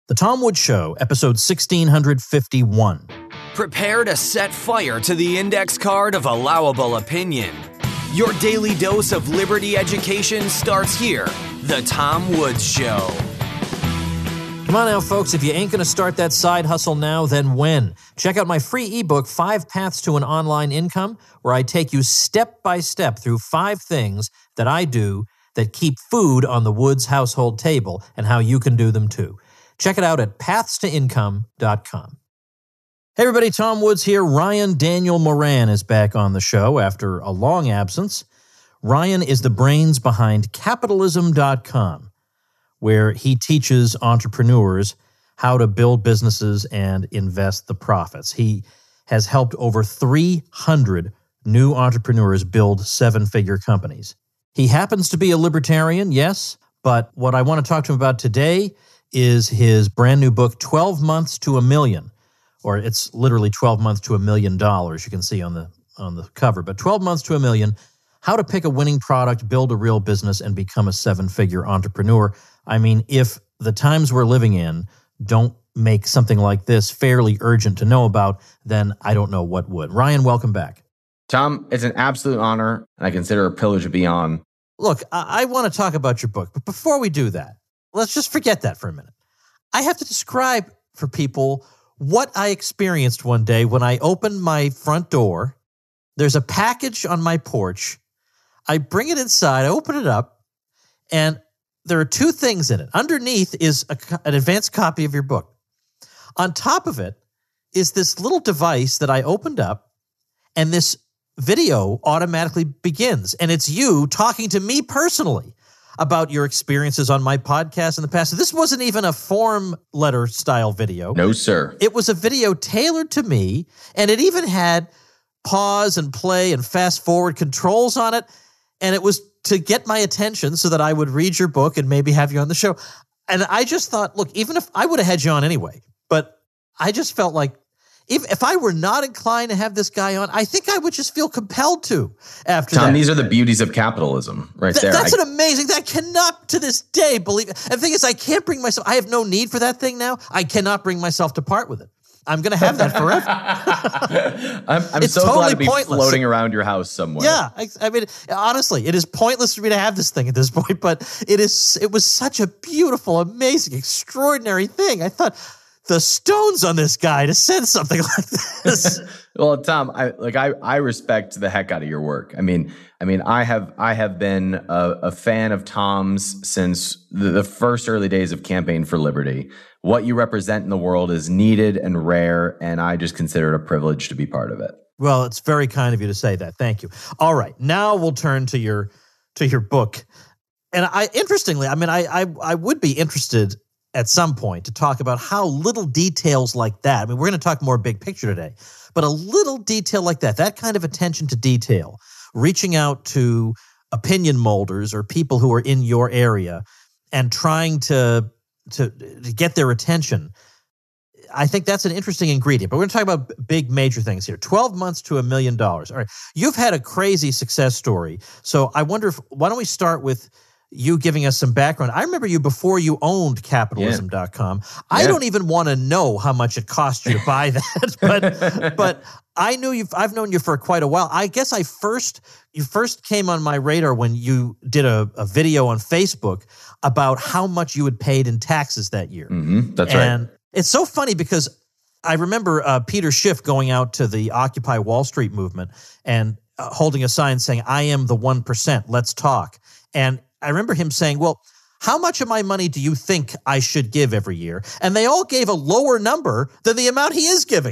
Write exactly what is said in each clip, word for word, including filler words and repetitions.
The Tom Woods Show, episode sixteen fifty-one. Prepare to set fire to the index card of allowable opinion. Your daily dose of liberty education starts here. The Tom Woods Show. Come on now, folks. If you ain't going to start that side hustle now, then when? Check out my free ebook, Five Paths to an Online Income, where I take you step by step through five things that I do that keep food on the Woods household table and how you can do them too. Check it out at paths to income dot com. Hey everybody, Tom Woods here. Ryan Daniel Moran is back on the show after a long absence. Ryan is the brains behind capitalism dot com, where he teaches entrepreneurs how to build businesses and invest the profits. He has helped over three hundred new entrepreneurs build seven-figure companies. He happens to be a libertarian, yes, but what I want to talk to him about today is his brand new book, twelve months to a million, or it's literally twelve months to a million dollars, you can see on the on the cover, but twelve months to a million, how to pick a winning product, build a real business, and become a seven-figure entrepreneur. I mean, if the times we're living in don't make something like this fairly urgent to know about, then I don't know what would. Ryan, welcome back. Tom, it's an absolute honor, and I consider it a privilege to be on. Look, I, I want to talk about your book, but before we do that, let's just forget that for a minute. I have to describe for people what I experienced one day when I opened my front door. There's a package on my porch. I bring it inside, I open it up, and there are two things in it. Underneath is a, an advanced copy of your book. On top of it is this little device that I opened up, and this video automatically begins. And it's you talking to me personally about your experiences on my podcast in the past. So this wasn't even a form letter style video. No, sir. It was a video tailored to me, and it even had pause and play and fast forward controls on it. And it was to get my attention so that I would read your book and maybe have you on the show. And I just thought, look, even if I would have had you on anyway, but I just felt like if, if I were not inclined to have this guy on, I think I would just feel compelled to after Tom, that. these are the beauties of capitalism right Th- there. That's I, an amazing, that cannot to this day believe. And the thing is, I can't bring myself, I have no need for that thing now. I cannot bring myself to part with it. I'm going to have that forever. I'm, I'm it's so totally glad to be pointless. floating around your house somewhere. Yeah, I, I mean, honestly, it is pointless for me to have this thing at this point, but it is. It was such a beautiful, amazing, extraordinary thing. I thought the stones on this guy to send something like this. Well, Tom, I like I, I respect the heck out of your work. I mean, I mean, I have I have been a, a fan of Tom's since the, the first early days of Campaign for Liberty. What you represent in the world is needed and rare, and I just consider it a privilege to be part of it. Well, it's very kind of you to say that. Thank you. All right, now we'll turn to your to your book. And I, interestingly, I mean, I I, I would be interested at some point to talk about how little details like that. I mean, we're going to talk more big picture today, but a little detail like that, that kind of attention to detail, reaching out to opinion molders or people who are in your area and trying to to, to get their attention. I think that's an interesting ingredient, but we're going to talk about big major things here. twelve months to a million dollars. All right. You've had a crazy success story. So I wonder if, why don't we start with you giving us some background. I remember you before you owned capitalism dot com. Yeah. I yeah. don't even want to know how much it cost you to buy that, but but I knew you. I've known you for quite a while. I guess I first you first came on my radar when you did a, a video on Facebook about how much you had paid in taxes that year. Mm-hmm. That's and right. And it's so funny because I remember uh, Peter Schiff going out to the Occupy Wall Street movement and uh, holding a sign saying, "I am the one percent. Let's talk." And I remember him saying, well, how much of my money do you think I should give every year? And they all gave a lower number than the amount he is giving.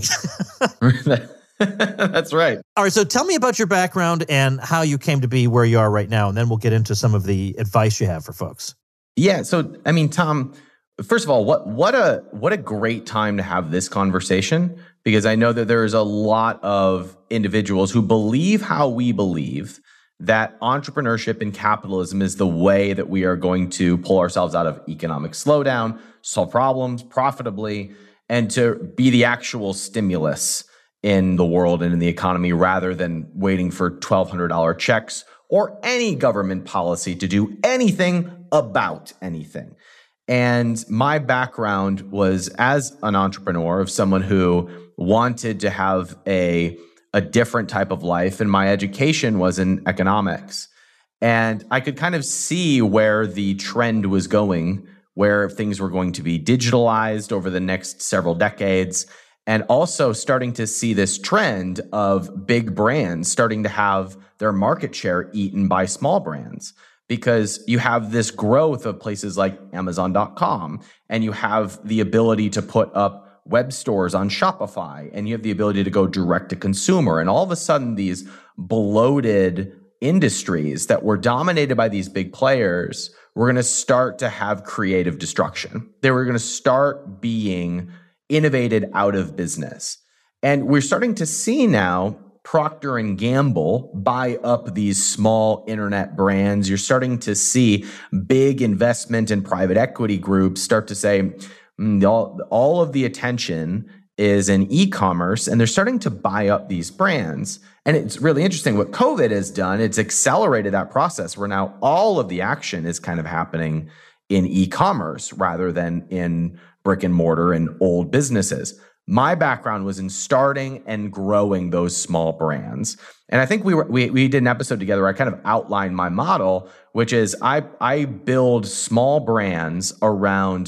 That's right. All right, so tell me about your background and how you came to be where you are right now, and then we'll get into some of the advice you have for folks. Yeah, so, I mean, Tom, first of all, what what a what a great time to have this conversation, because I know that there is a lot of individuals who believe how we believe, that entrepreneurship and capitalism is the way that we are going to pull ourselves out of economic slowdown, solve problems profitably, and to be the actual stimulus in the world and in the economy rather than waiting for twelve hundred dollars checks or any government policy to do anything about anything. And my background was as an entrepreneur, of someone who wanted to have a, a different type of life. And my education was in economics. And I could kind of see where the trend was going, where things were going to be digitalized over the next several decades. And also starting to see this trend of big brands starting to have their market share eaten by small brands. Because you have this growth of places like Amazon dot com, and you have the ability to put up web stores on Shopify, and you have the ability to go direct to consumer. And all of a sudden, these bloated industries that were dominated by these big players were going to start to have creative destruction. They were going to start being innovated out of business. And we're starting to see now Procter and Gamble buy up these small internet brands. You're starting to see big investment and private equity groups start to say, mm, all, all of the attention is in e-commerce, and they're starting to buy up these brands. And it's really interesting what COVID has done. It's accelerated that process where now all of the action is kind of happening in e-commerce rather than in brick and mortar and old businesses. My background was in starting and growing those small brands. And I think we were, we, we did an episode together where I kind of outlined my model, which is I, I build small brands around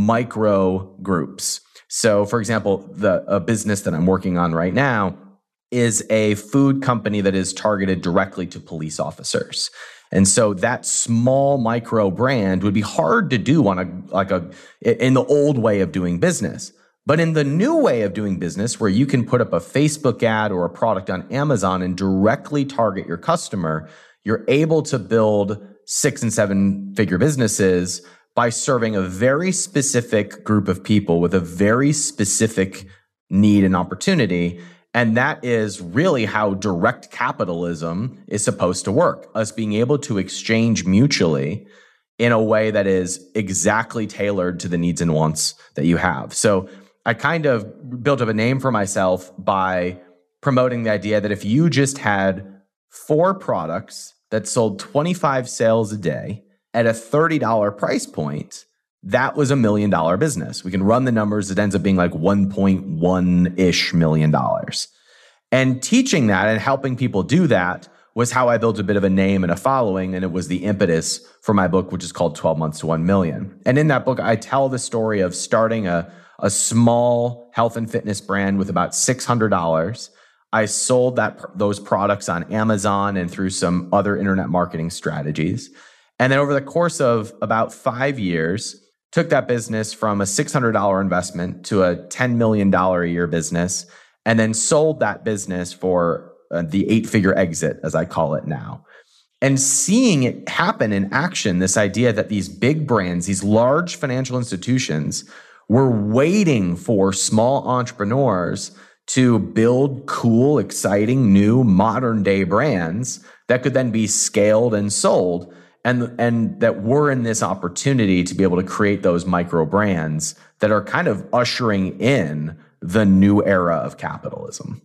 micro groups. So for example, the a business that I'm working on right now is a food company that is targeted directly to police officers. And so that small micro brand would be hard to do on a, like a, in the old way of doing business. But in the new way of doing business, where you can put up a Facebook ad or a product on Amazon and directly target your customer, you're able to build six and seven figure businesses by serving a very specific group of people with a very specific need and opportunity. And that is really how direct capitalism is supposed to work, us being able to exchange mutually in a way that is exactly tailored to the needs and wants that you have. So I kind of built up a name for myself by promoting the idea that if you just had four products that sold twenty-five sales a day at a thirty dollars price point, that was a million dollar business. We can run the numbers. It ends up being like one point one-ish million dollars. And teaching that and helping people do that was how I built a bit of a name and a following. And it was the impetus for my book, which is called twelve months to one million. And in that book, I tell the story of starting a a small health and fitness brand with about six hundred dollars. I sold that those products on Amazon and through some other internet marketing strategies. And then over the course of about five years, took that business from a six hundred dollars investment to a ten million dollars a year business, and then sold that business for uh, the eight-figure exit, as I call it now. And seeing it happen in action, this idea that these big brands, these large financial institutions, were waiting for small entrepreneurs to build cool, exciting, new, modern-day brands that could then be scaled and sold, and, and that we're in this opportunity to be able to create those micro brands that are kind of ushering in the new era of capitalism.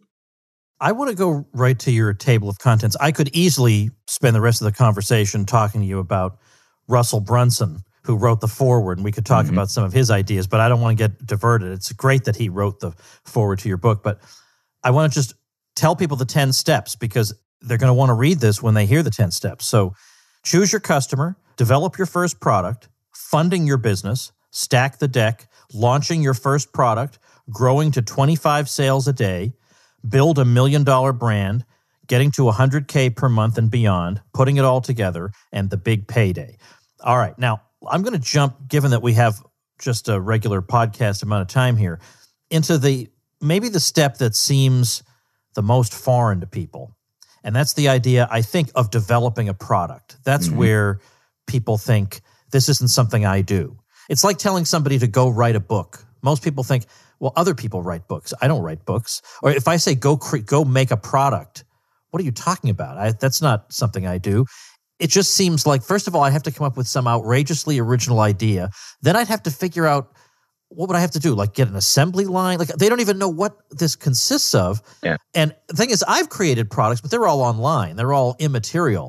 I want to go right to your table of contents. I could easily spend the rest of the conversation talking to you about Russell Brunson, who wrote the foreword, and we could talk mm-hmm. about some of his ideas, but I don't want to get diverted. It's great that he wrote the foreword to your book, but I want to just tell people the ten steps, because they're going to want to read this when they hear the ten steps. So choose your customer, develop your first product, funding your business, stack the deck, launching your first product, growing to twenty-five sales a day, build a million dollar brand, getting to one hundred K per month and beyond, putting it all together, and the big payday. All right. Now, I'm going to jump, given that we have just a regular podcast amount of time here, into the maybe the step that seems the most foreign to people. And that's the idea, I think, of developing a product. That's mm-hmm. where people think, this isn't something I do. It's like telling somebody to go write a book. Most people think, well, other people write books. I don't write books. Or if I say, go cre- go make a product, what are you talking about? I, that's not something I do. It just seems like, first of all, I have to come up with some outrageously original idea. Then I'd have to figure out, what would I have to do? Like get an assembly line? Like they don't even know what this consists of. Yeah. And the thing is, I've created products, but they're all online. They're all immaterial.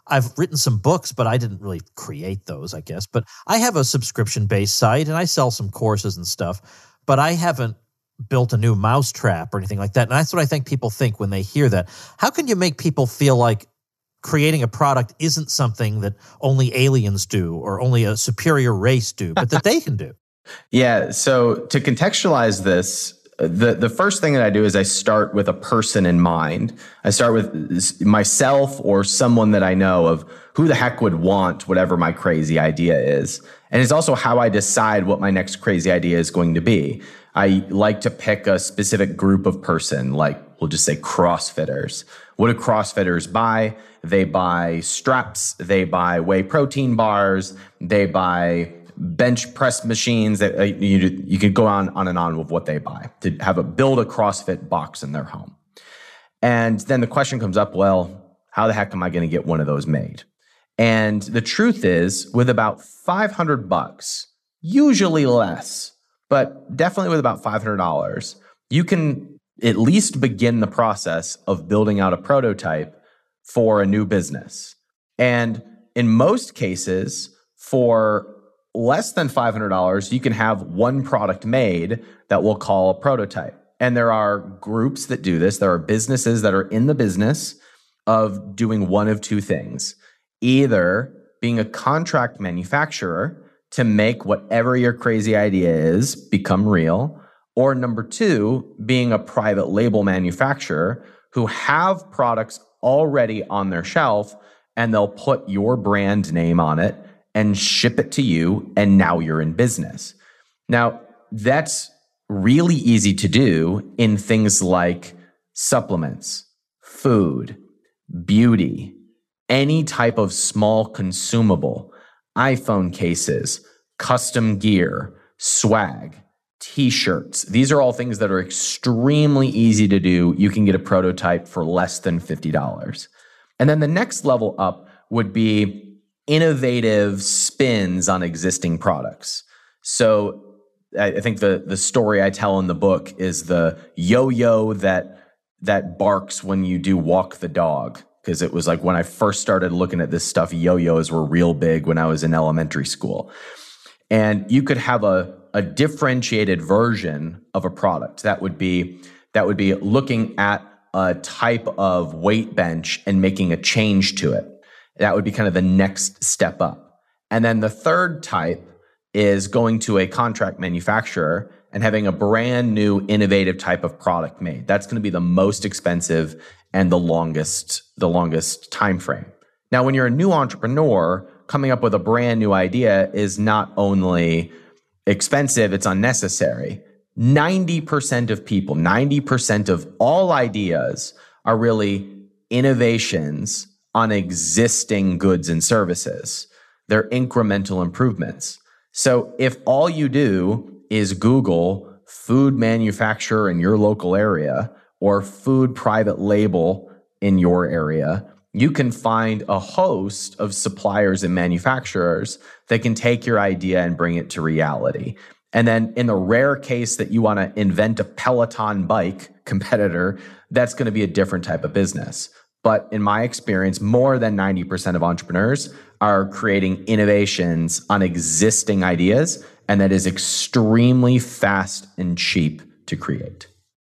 I've written some books, but I didn't really create those, I guess. But I have a subscription-based site, and I sell some courses and stuff, but I haven't built a new mousetrap or anything like that. And that's what I think people think when they hear that. How can you make people feel like creating a product isn't something that only aliens do or only a superior race do, but that they can do? Yeah, so to contextualize this, The the first thing that I do is I start with a person in mind. I start with myself or someone that I know of who the heck would want whatever my crazy idea is. And it's also how I decide what my next crazy idea is going to be. I like to pick a specific group of person, like we'll just say CrossFitters. What do CrossFitters buy? They buy straps, they buy whey protein bars, they buy bench press machines. That uh, you you could go on on and on with what they buy to have a build a CrossFit box in their home. And then the question comes up, well, how the heck am I going to get one of those made? And the truth is, with about five hundred bucks, usually less, but definitely with about five hundred dollars, you can at least begin the process of building out a prototype for a new business. And in most cases, for less than five hundred dollars, you can have one product made that we'll call a prototype. And there are groups that do this. There are businesses that are in the business of doing one of two things. Either being a contract manufacturer to make whatever your crazy idea is become real, or number two, being a private label manufacturer who have products already on their shelf and they'll put your brand name on it and ship it to you, and now you're in business. Now, that's really easy to do in things like supplements, food, beauty, any type of small consumable, iPhone cases, custom gear, swag, t-shirts. These are all things that are extremely easy to do. You can get a prototype for less than fifty dollars. And then the next level up would be innovative spins on existing products. So I think the the story I tell in the book is the yo-yo that that barks when you do walk the dog. Because it was like when I first started looking at this stuff, yo-yos were real big when I was in elementary school. And you could have a, a differentiated version of a product. That would be that would be looking at a type of weight bench and making a change to it. That would be kind of the next step up. And then the third type is going to a contract manufacturer and having a brand new innovative type of product made. That's going to be the most expensive and the longest, the longest time frame. Now, when you're a new entrepreneur, coming up with a brand new idea is not only expensive, it's unnecessary. ninety percent of people, ninety percent of all ideas are really innovations on existing goods and services. They're incremental improvements. So if all you do is Google food manufacturer in your local area or food private label in your area, you can find a host of suppliers and manufacturers that can take your idea and bring it to reality. And then in the rare case that you want to invent a Peloton bike competitor, that's going to be a different type of business. But in my experience, more than ninety percent of entrepreneurs are creating innovations on existing ideas, and that is extremely fast and cheap to create.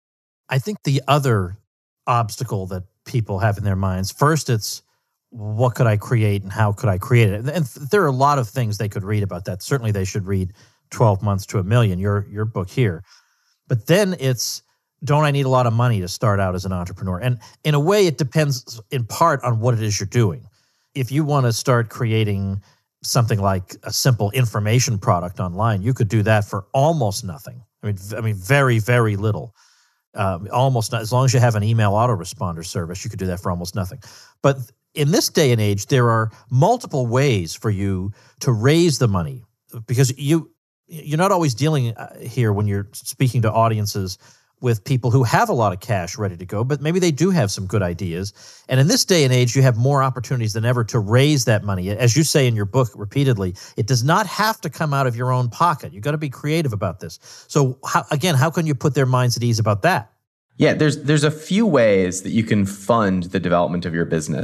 I think the other obstacle that people have in their minds, first it's, what could I create and how could I create it? And there are a lot of things they could read about that. Certainly they should read twelve months to a million, your your book here. But then it's, don't I need a lot of money to start out as an entrepreneur? And in a way, it depends in part on what it is you're doing. If you want to start creating something like a simple information product online, you could do that for almost nothing. I mean, I mean, very, very little. Um, almost not, as long as you have an email autoresponder service, you could do that for almost nothing. But in this day and age, there are multiple ways for you to raise the money, because you you're not always dealing here when you're speaking to audiences with people who have a lot of cash ready to go, but maybe they do have some good ideas. And in this day and age, you have more opportunities than ever to raise that money. As you say in your book repeatedly, it does not have to come out of your own pocket. You've got to be creative about this. So how, again, how can you put their minds at ease about that? Yeah, there's there's a few ways that you can fund the development of your business.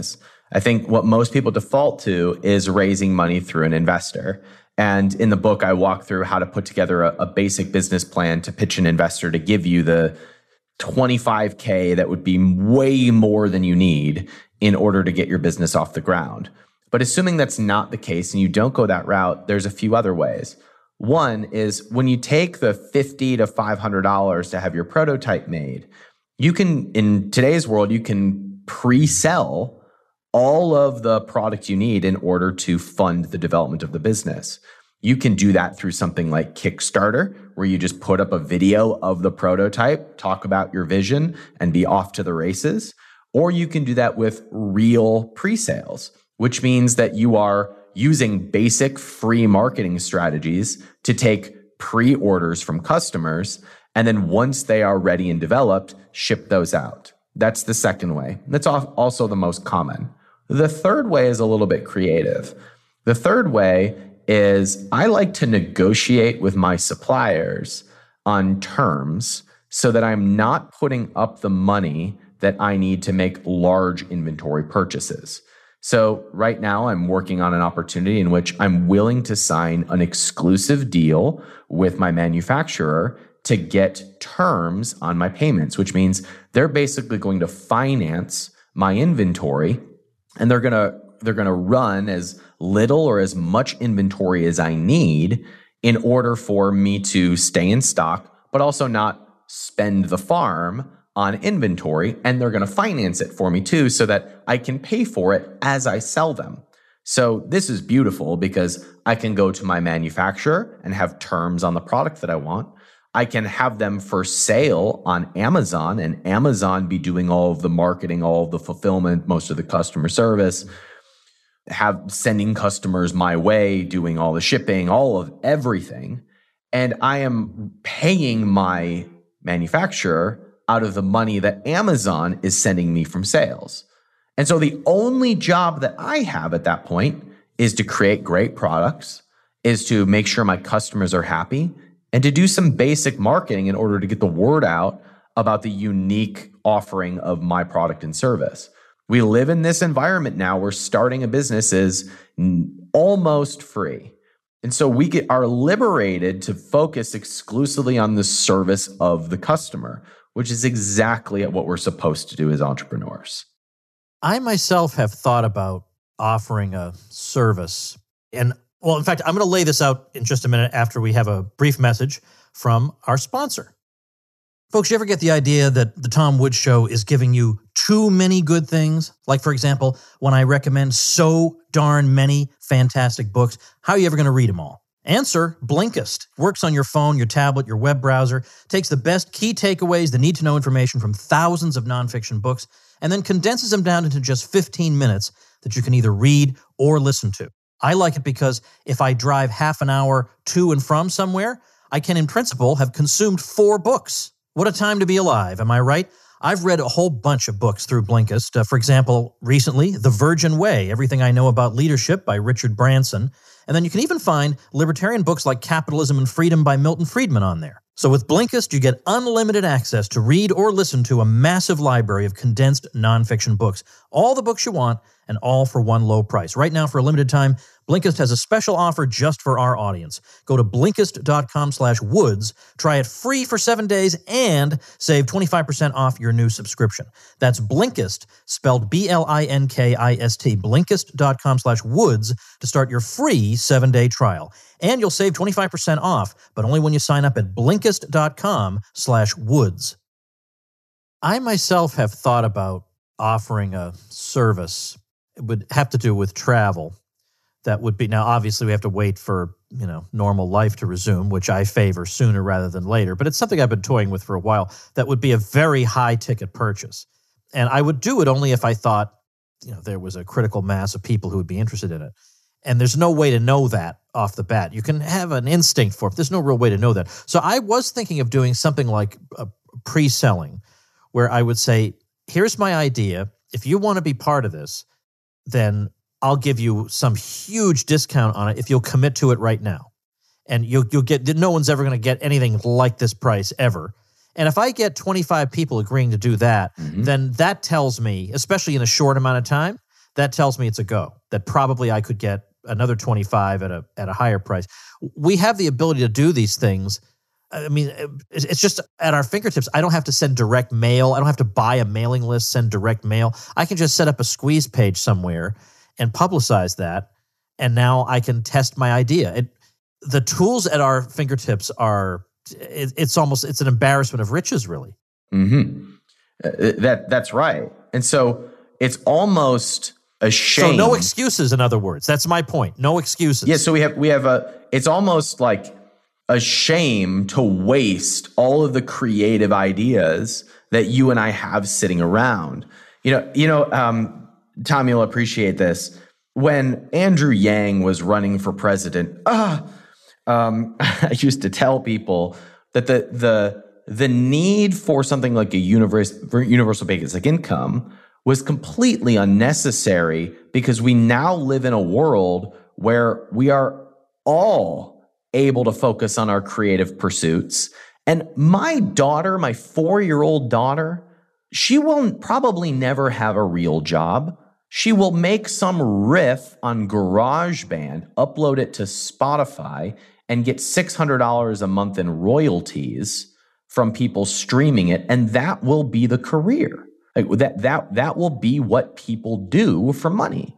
I think what most people default to is raising money through an investor. And in the book, I walk through how to put together a, a basic business plan to pitch an investor to give you the twenty-five K that would be way more than you need in order to get your business off the ground. But assuming that's not the case and you don't go that route, there's a few other ways. One is when you take the fifty to five hundred dollars to have your prototype made, you can, in today's world, you can pre-sell all of the product you need in order to fund the development of the business. You can do that through something like Kickstarter, where you just put up a video of the prototype, talk about your vision, and be off to the races. Or you can do that with real pre-sales, which means that you are using basic free marketing strategies to take pre-orders from customers, and then once they are ready and developed, ship those out. That's the second way. That's also the most common. The third way is a little bit creative. The third way is I like to negotiate with my suppliers on terms so that I'm not putting up the money that I need to make large inventory purchases. So right now I'm working on an opportunity in which I'm willing to sign an exclusive deal with my manufacturer to get terms on my payments, which means they're basically going to finance my inventory, and they're going to they're going to run as little or as much inventory as I need in order for me to stay in stock, but also not spend the farm on inventory. And they're going to finance it for me too, so that I can pay for it as I sell them. So this is beautiful because I can go to my manufacturer and have terms on the product that I want. I can have them for sale on Amazon, and Amazon be doing all of the marketing, all of the fulfillment, most of the customer service, have sending customers my way, doing all the shipping, all of everything. And I am paying my manufacturer out of the money that Amazon is sending me from sales. And so the only job that I have at that point is to create great products, is to make sure my customers are happy, and to do some basic marketing in order to get the word out about the unique offering of my product and service. We live in this environment now where starting a business is almost free. And so we get, are liberated to focus exclusively on the service of the customer, which is exactly what we're supposed to do as entrepreneurs. I myself have thought about offering a service. And well, in fact, I'm going to lay this out in just a minute after we have a brief message from our sponsor. Folks, you ever get the idea that the Tom Woods Show is giving you too many good things? Like, for example, when I recommend so darn many fantastic books, how are you ever going to read them all? Answer, Blinkist. Works on your phone, your tablet, your web browser, takes the best key takeaways, the need-to-know information from thousands of nonfiction books, and then condenses them down into just fifteen minutes that you can either read or listen to. I like it because if I drive half an hour to and from somewhere, I can, in principle, have consumed four books. What a time to be alive, am I right? I've read a whole bunch of books through Blinkist. Uh, for example, recently, The Virgin Way, Everything I Know About Leadership by Richard Branson. And then you can even find libertarian books like Capitalism and Freedom by Milton Friedman on there. So with Blinkist, you get unlimited access to read or listen to a massive library of condensed nonfiction books. All the books you want, and all for one low price. Right now, for a limited time, Blinkist has a special offer just for our audience. Go to Blinkist.com slash Woods, try it free for seven days, and save twenty-five percent off your new subscription. That's Blinkist, spelled B L I N K I S T, Blinkist.com slash Woods to start your free seven-day trial. And you'll save twenty-five percent off, but only when you sign up at Blinkist.com slash Woods. I myself have thought about offering a service. It would have to do with travel. That would be, now obviously we have to wait for, you know, normal life to resume, which I favor sooner rather than later, but it's something I've been toying with for a while. That would be a very high ticket purchase. And I would do it only if I thought, you know, there was a critical mass of people who would be interested in it. And there's no way to know that off the bat. You can have an instinct for it, but there's no real way to know that. So I was thinking of doing something like a pre-selling, where I would say, here's my idea. If you want to be part of this, then I'll give you some huge discount on it if you'll commit to it right now. And you'll, you'll get, no one's ever going to get anything like this price ever. And if I get twenty-five people agreeing to do that, mm-hmm. then that tells me, especially in a short amount of time, that tells me it's a go, that probably I could get another twenty-five at a at a higher price. We have the ability to do these things. I mean, it's just at our fingertips. I don't have to send direct mail. I don't have to buy a mailing list, send direct mail. I can just set up a squeeze page somewhere and publicize that, and now I can test my idea. It, the tools at our fingertips are, it, it's almost, it's an embarrassment of riches, really. Mm-hmm. Uh, that That's right. And so it's almost a shame. So no excuses, in other words. That's my point. No excuses. Yeah, so we have, we have a, it's almost like a shame to waste all of the creative ideas that you and I have sitting around. You know, you know, um, Tom, you'll appreciate this. When Andrew Yang was running for president, ah, um, I used to tell people that the the the need for something like a universal universal basic income was completely unnecessary, because we now live in a world where we are all able to focus on our creative pursuits. And my daughter, my four-year-old daughter, she will probably never have a real job. She will make some riff on GarageBand, upload it to Spotify, and get six hundred dollars a month in royalties from people streaming it, and that will be the career. Like that, that, that will be what people do for money.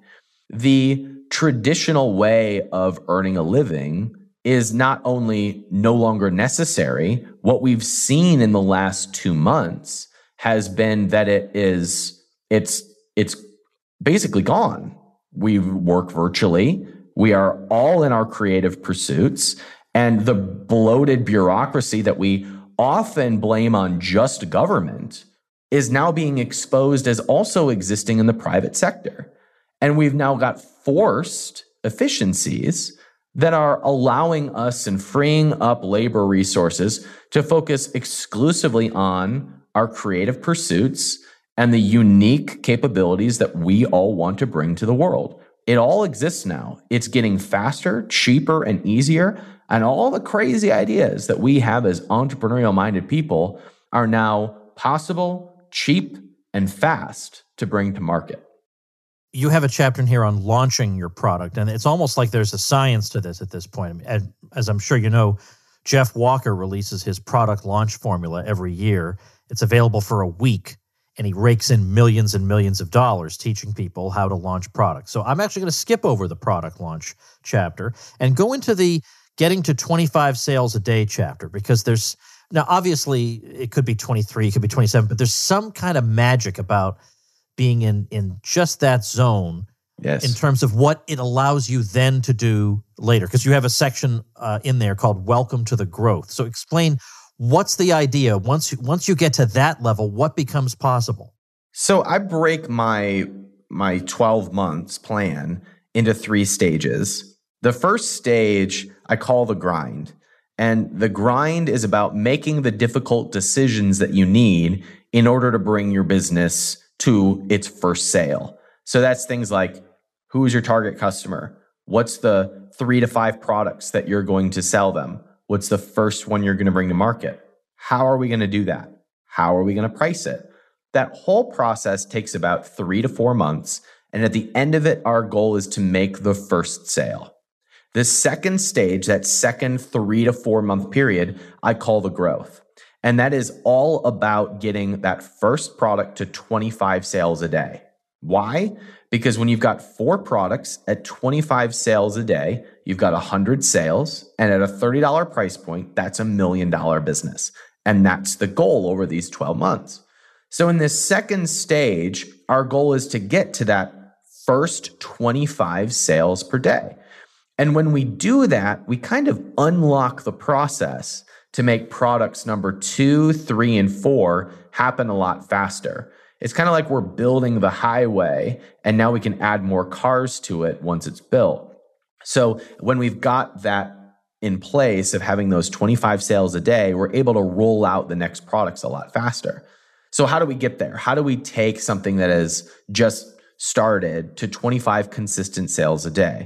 The traditional way of earning a living is not only no longer necessary, what we've seen in the last two months has been that it is, it's, it's basically gone. We work virtually. We are all in our creative pursuits, and the bloated bureaucracy that we often blame on just government is now being exposed as also existing in the private sector. And we've now got forced efficiencies that are allowing us and freeing up labor resources to focus exclusively on our creative pursuits and the unique capabilities that we all want to bring to the world. It all exists now. It's getting faster, cheaper, and easier. And all the crazy ideas that we have as entrepreneurial-minded people are now possible, cheap, and fast to bring to market. You have a chapter in here on launching your product, and it's almost like there's a science to this at this point. As, as I'm sure you know, Jeff Walker releases his product launch formula every year. It's available for a week, and he rakes in millions and millions of dollars teaching people how to launch products. So I'm actually going to skip over the product launch chapter and go into the getting to twenty-five sales a day chapter, because there's, now obviously it could be twenty-three, it could be twenty-seven, but there's some kind of magic about being in, in just that zone, yes, in terms of what it allows you then to do later. Because you have a section uh, in there called Welcome to the Growth. So explain, what's the idea? Once, once you get to that level, what becomes possible? So I break my, my twelve months plan into three stages. The first stage I call the grind. And the grind is about making the difficult decisions that you need in order to bring your business to its first sale. So that's things like, who is your target customer? What's the three to five products that you're going to sell them? What's the first one you're going to bring to market? How are we going to do that? How are we going to price it? That whole process takes about three to four months. And at the end of it, our goal is to make the first sale. The second stage, that second three to four month period, I call the growth. And that is all about getting that first product to twenty-five sales a day. Why? Because when you've got four products at twenty-five sales a day, you've got one hundred sales. And at a thirty dollars price point, that's a million dollar business. And that's the goal over these twelve months. So in this second stage, our goal is to get to that first twenty-five sales per day. And when we do that, we kind of unlock the process to make products number two, three, and four happen a lot faster. It's kind of like we're building the highway, and now we can add more cars to it once it's built. So when we've got that in place of having those twenty-five sales a day, we're able to roll out the next products a lot faster. So how do we get there? How do we take something that has just started to twenty-five consistent sales a day?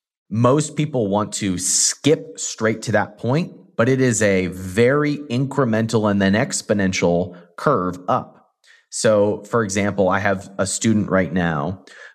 Most people want to skip straight to that point, but it is a very incremental and then exponential curve up. So, for example, I have a student right now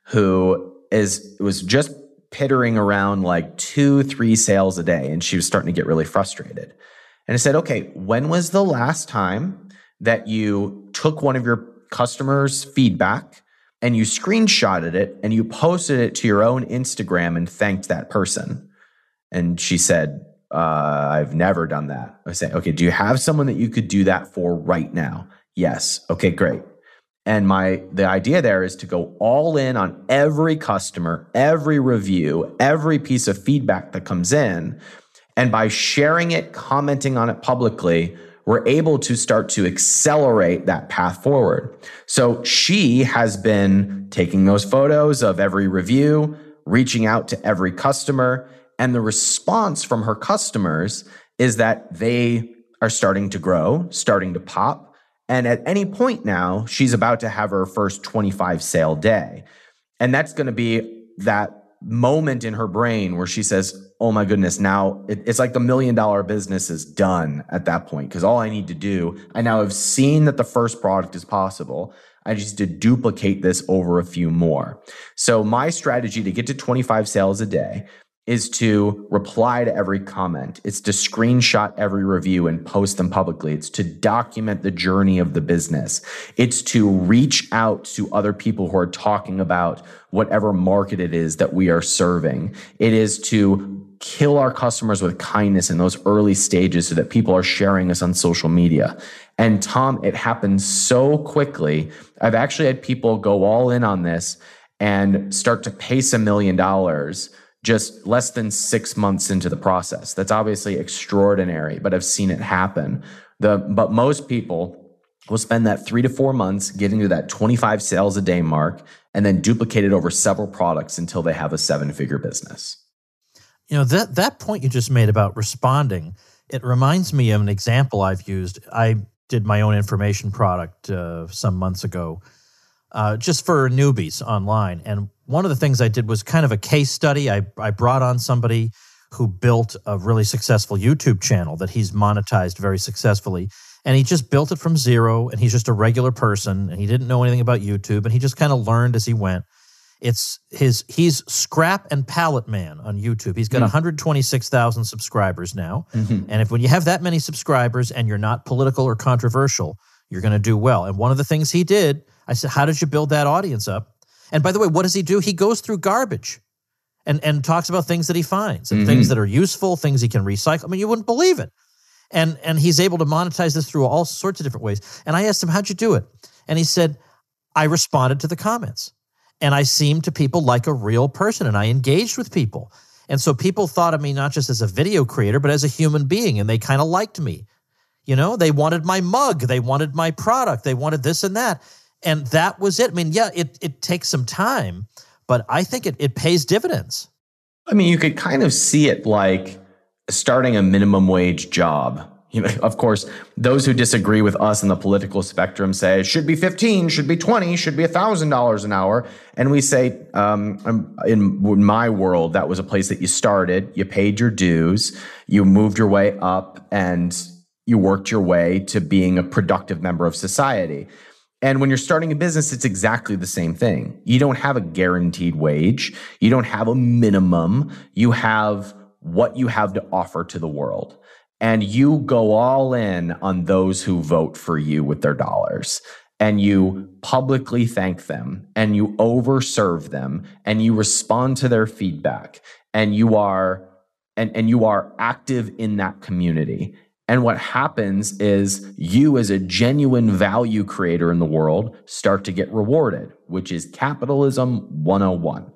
who is was just pittering around like two, three sales a day, and she was starting to get really frustrated. And I said, okay, when was the last time that you took one of your customers' feedback and you screenshotted it and you posted it to your own Instagram and thanked that person? And she said, uh, I've never done that. I say, okay, do you have someone that you could do that for right now? Yes. Okay, great. And my the idea there is to go all in on every customer, every review, every piece of feedback that comes in. And by sharing it, commenting on it publicly, we're able to start to accelerate that path forward. So she has been taking those photos of every review, reaching out to every customer, and the response from her customers is that they are starting to grow, starting to pop. And at any point now, she's about to have her first twenty-five sale day. And that's going to be that moment in her brain where she says, oh my goodness, now it, it's like the million dollar business is done at that point. Because all I need to do, I now have seen that the first product is possible. I just need to duplicate this over a few more. So my strategy to get to twenty-five sales a day is to reply to every comment. It's to screenshot every review and post them publicly. It's to document the journey of the business. It's to reach out to other people who are talking about whatever market it is that we are serving. It is to kill our customers with kindness in those early stages so that people are sharing us on social media. And Tom, it happens so quickly. I've actually had people go all in on this and start to pace a million dollars just less than six months into the process. That's obviously extraordinary, but I've seen it happen. The, but most people will spend that three to four months getting to that twenty-five sales a day mark and then duplicate it over several products until they have a seven-figure business. You know, that, that point you just made about responding, it reminds me of an example I've used. I did my own information product uh, some months ago, uh, just for newbies online. And one of the things I did was kind of a case study. I, I brought on somebody who built a really successful YouTube channel that he's monetized very successfully. And he just built it from zero, and he's just a regular person, and he didn't know anything about YouTube, and he just kind of learned as he went. It's his, he's Scrap and Pallet Man on YouTube. He's got mm. one hundred twenty-six thousand subscribers now. Mm-hmm. And if when you have that many subscribers and you're not political or controversial, you're going to do well. And one of the things he did, I said, how did you build that audience up? And by the way, what does he do? He goes through garbage and, and talks about things that he finds and mm-hmm. things that are useful, things he can recycle. I mean, you wouldn't believe it. And and he's able to monetize this through all sorts of different ways. And I asked him, how'd you do it? And he said, I responded to the comments. And I seemed to people like a real person, and I engaged with people. And so people thought of me not just as a video creator, but as a human being, and they kind of liked me. You know, they wanted my mug, they wanted my product, they wanted this and that. And that was it. I mean, yeah, it it takes some time, but I think it, it pays dividends. I mean, you could kind of see it like starting a minimum wage job. You know, of course, those who disagree with us in the political spectrum say it should be fifteen, should be twenty, should be one thousand dollars an hour. And we say, um, in, in my world, that was a place that you started, you paid your dues, you moved your way up, and you worked your way to being a productive member of society. And when you're starting a business, it's exactly the same thing. You don't have a guaranteed wage. You don't have a minimum. You have what you have to offer to the world. And you go all in on those who vote for you with their dollars. And you publicly thank them. And you overserve them. And you respond to their feedback. And you are, and, and you are active in that community. And what happens is you, as a genuine value creator in the world, start to get rewarded, which is capitalism one oh one.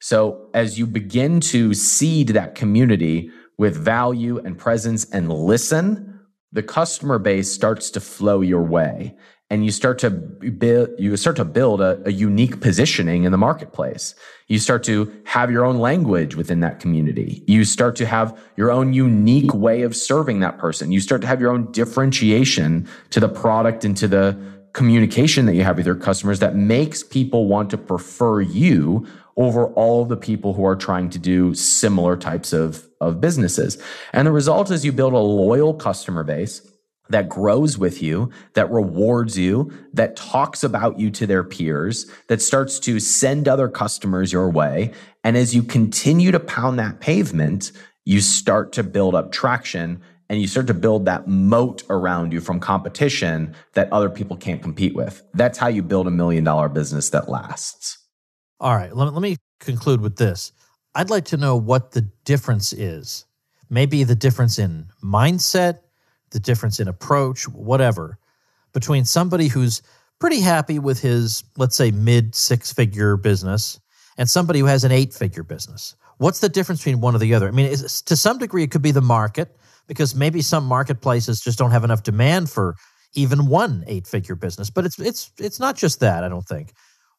So as you begin to seed that community with value and presence and listen, the customer base starts to flow your way. And you start to build, you start to build a, a unique positioning in the marketplace. You start to have your own language within that community. You start to have your own unique way of serving that person. You start to have your own differentiation to the product and to the communication that you have with your customers that makes people want to prefer you over all the people who are trying to do similar types of, of businesses. And the result is you build a loyal customer base, that grows with you, that rewards you, that talks about you to their peers, that starts to send other customers your way. And as you continue to pound that pavement, you start to build up traction and you start to build that moat around you from competition that other people can't compete with. That's how you build a million dollar business that lasts. All right, let, let me conclude with this. I'd like to know what the difference is. Maybe the difference in mindset, the difference in approach, whatever, between somebody who's pretty happy with his, let's say, mid six-figure business and somebody who has an eight-figure business. What's the difference between one or the other? I mean, is, to some degree, it could be the market, because maybe some marketplaces just don't have enough demand for even one eight-figure business. But it's it's it's not just that, I don't think.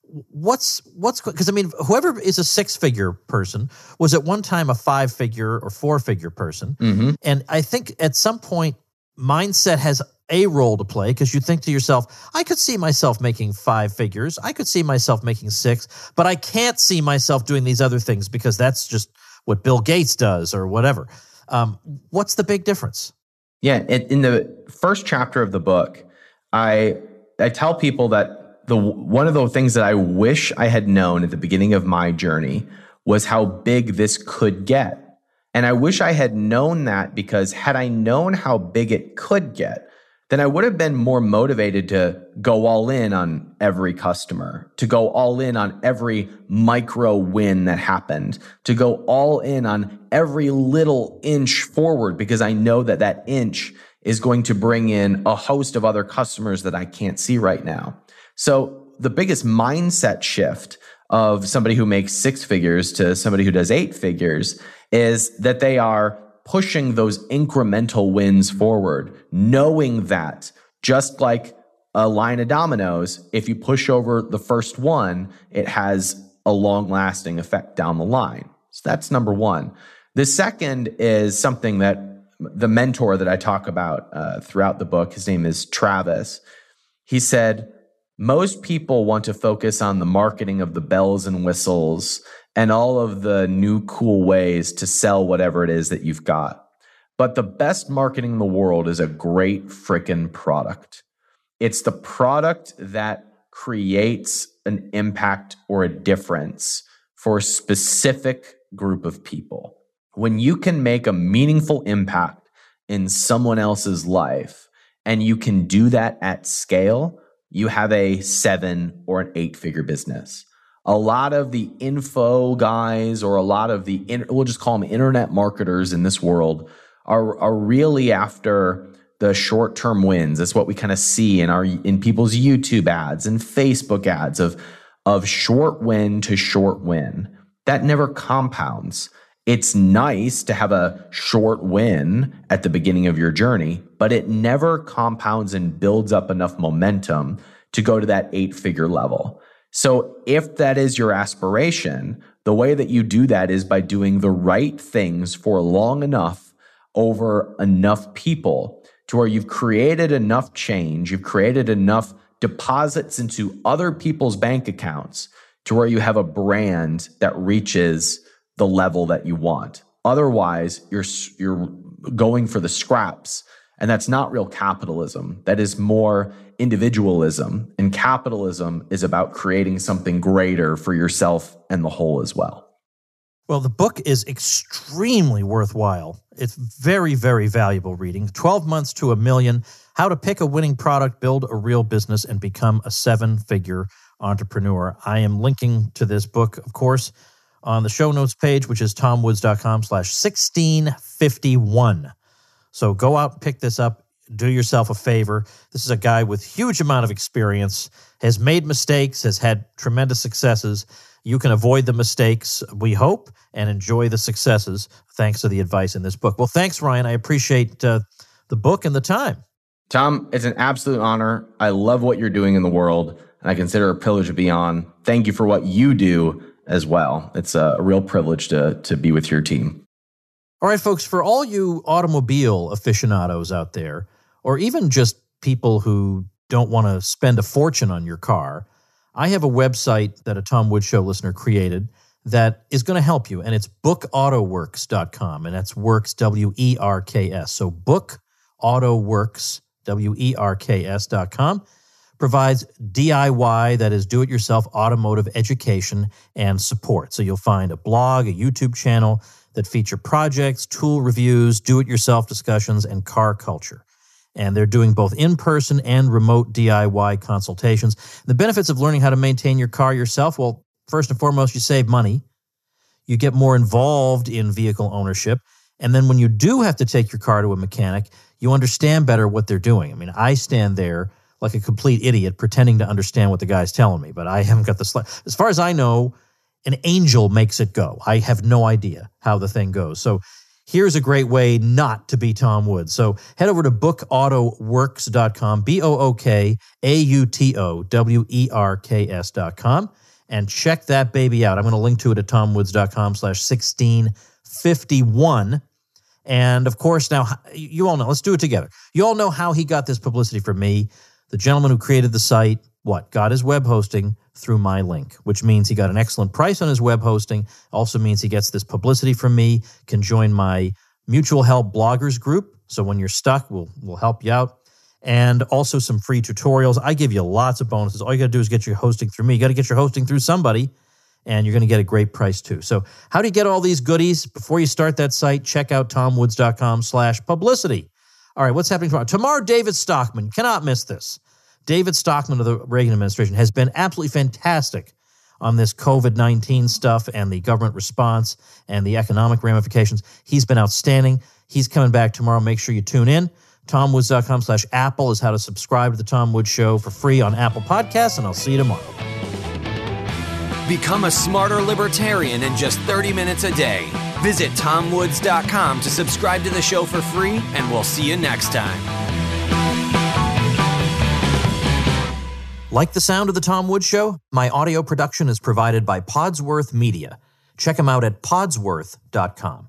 What's what's because I mean, whoever is a six-figure person was at one time a five-figure or four-figure person, mm-hmm. and I think at some point mindset has a role to play, because you think to yourself, I could see myself making five figures, I could see myself making six, but I can't see myself doing these other things because that's just what Bill Gates does or whatever. Um, what's the big difference? Yeah, in the first chapter of the book, I I tell people that the one of the things that I wish I had known at the beginning of my journey was how big this could get. And I wish I had known that, because had I known how big it could get, then I would have been more motivated to go all in on every customer, to go all in on every micro win that happened, to go all in on every little inch forward, because I know that that inch is going to bring in a host of other customers that I can't see right now. So the biggest mindset shift of somebody who makes six figures to somebody who does eight figures is that they are pushing those incremental wins forward, knowing that just like a line of dominoes, if you push over the first one, it has a long-lasting effect down the line. So that's number one. The second is something that the mentor that I talk about uh, throughout the book, his name is Travis. He said, most people want to focus on the marketing of the bells and whistles and all of the new cool ways to sell whatever it is that you've got. But the best marketing in the world is a great freaking product. It's the product that creates an impact or a difference for a specific group of people. When you can make a meaningful impact in someone else's life, and you can do that at scale, you have a seven or an eight figure business. A lot of the info guys, or a lot of the, we'll just call them internet marketers in this world, are, are really after the short-term wins. That's what we kind of see in our in people's YouTube ads and Facebook ads of, of short win to short win. That never compounds. It's nice to have a short win at the beginning of your journey, but it never compounds and builds up enough momentum to go to that eight-figure level. So if that is your aspiration, the way that you do that is by doing the right things for long enough over enough people to where you've created enough change, you've created enough deposits into other people's bank accounts to where you have a brand that reaches the level that you want. Otherwise, you're you're going for the scraps, and that's not real capitalism. That is more individualism, and capitalism is about creating something greater for yourself and the whole as well. Well, the book is extremely worthwhile. It's very, very valuable reading. twelve months to a million, how to pick a winning product, build a real business, and become a seven-figure entrepreneur. I am linking to this book, of course, on the show notes page, which is tomwoods.com slash 1651. So go out and pick this up. Do yourself a favor. This is a guy with huge amount of experience, has made mistakes, has had tremendous successes. You can avoid the mistakes, we hope, and enjoy the successes thanks to the advice in this book. Well, thanks, Ryan. I appreciate uh, the book and the time. Tom, it's an absolute honor. I love what you're doing in the world, and I consider it a privilege to be on. Thank you for what you do as well. It's a real privilege to, to be with your team. All right, folks, for all you automobile aficionados out there, or even just people who don't want to spend a fortune on your car, I have a website that a Tom Woods Show listener created that is going to help you, and it's book auto works dot com, and that's works, W E R K S. So book auto works W E R K S dot com, provides D I Y, that is do-it-yourself automotive education and support. So you'll find a blog, a YouTube channel that feature projects, tool reviews, do-it-yourself discussions, and car culture. And they're doing both in-person and remote D I Y consultations. The benefits of learning how to maintain your car yourself, well, first and foremost, you save money. You get more involved in vehicle ownership. And then when you do have to take your car to a mechanic, you understand better what they're doing. I mean, I stand there like a complete idiot pretending to understand what the guy's telling me, but I haven't got the slight. As far as I know, an angel makes it go. I have no idea how the thing goes. So here's a great way not to be Tom Woods. So head over to book auto works dot com, B O O K A U T O W E R K S dot com, and check that baby out. I'm going to link to it at tomwoods dot com slash sixteen fifty-one. And of course, now you all know, let's do it together. You all know how he got this publicity from me. The gentleman who created the site, what, got his web hosting through my link, which means he got an excellent price on his web hosting. Also means he gets this publicity from me, can join my mutual help bloggers group. So when you're stuck, we'll, we'll help you out. And also some free tutorials. I give you lots of bonuses. All you got to do is get your hosting through me. You got to get your hosting through somebody, and you're going to get a great price too. So how do you get all these goodies? Before you start that site, check out tomwoods dot com slash publicity. All right, what's happening tomorrow? Tomorrow, David Stockman. You cannot miss this. David Stockman of the Reagan administration has been absolutely fantastic on this covid nineteen stuff and the government response and the economic ramifications. He's been outstanding. He's coming back tomorrow. Make sure you tune in. tomwoods dot com slash Apple is how to subscribe to the Tom Woods Show for free on Apple Podcasts, and I'll see you tomorrow. Become a smarter libertarian in just thirty minutes a day. Visit tom woods dot com to subscribe to the show for free, and we'll see you next time. Like the sound of the Tom Woods Show? My audio production is provided by Podsworth Media. Check them out at podsworth dot com.